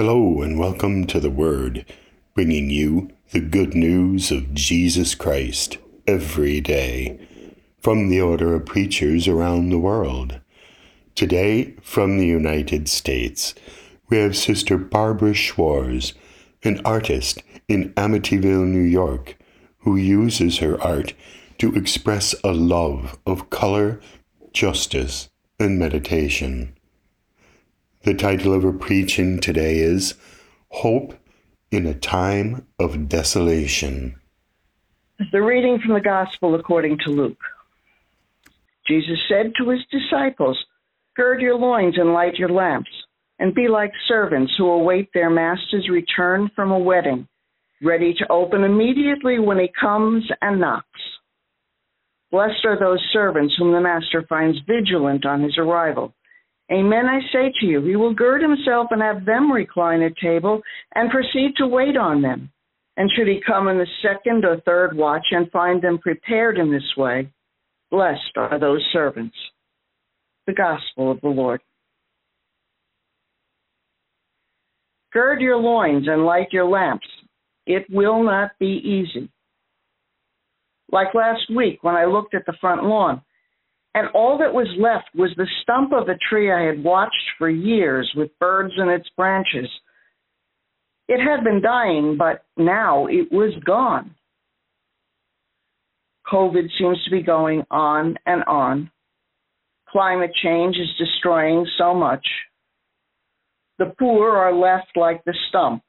Hello and welcome to The Word, bringing you the good news of Jesus Christ every day from the order of preachers around the world. Today, from the United States, we have Sister Barbara Schwarz, an artist in Amityville, New York, who uses her art to express a love of color, justice, and meditation. The title of her preaching today is Hope in a Time of Desolation. The reading from the Gospel according to Luke. Jesus said to his disciples, "Gird your loins and light your lamps, and be like servants who await their master's return from a wedding, ready to open immediately when he comes and knocks. Blessed are those servants whom the master finds vigilant on his arrival. Amen, I say to you, he will gird himself and have them recline at table and proceed to wait on them. And should he come in the second or third watch and find them prepared in this way, blessed are those servants." The Gospel of the Lord. Gird your loins and light your lamps. It will not be easy. Like last week when I looked at the front lawn, and all that was left was the stump of a tree I had watched for years with birds in its branches. It had been dying, but now it was gone. COVID seems to be going on and on. Climate change is destroying so much. The poor are left like the stump.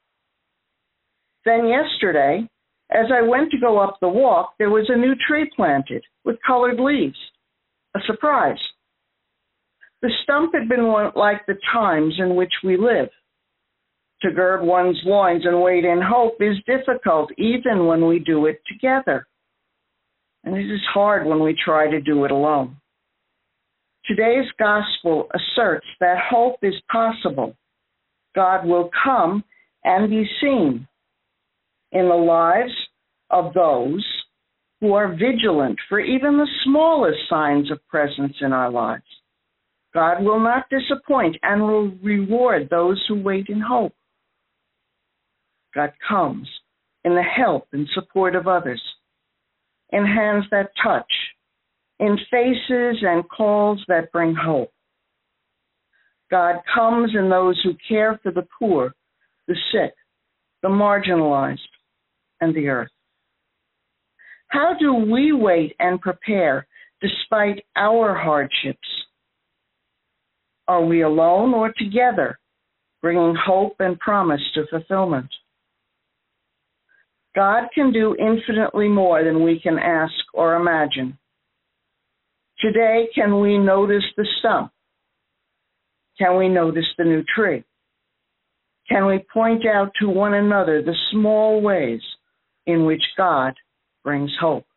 Then yesterday, as I went to go up the walk, there was a new tree planted with colored leaves. A surprise. The stump had been like the times in which we live. To gird one's loins and wait in hope is difficult, even when we do it together. And it is hard when we try to do it alone. Today's gospel asserts that hope is possible. God will come and be seen in the lives of those who are vigilant for even the smallest signs of presence in our lives. God will not disappoint and will reward those who wait in hope. God comes in the help and support of others, in hands that touch, in faces and calls that bring hope. God comes in those who care for the poor, the sick, the marginalized, and the earth. How do we wait and prepare despite our hardships? Are we alone or together, bringing hope and promise to fulfillment? God can do infinitely more than we can ask or imagine. Today, can we notice the stump? Can we notice the new tree? Can we point out to one another the small ways in which God brings hope?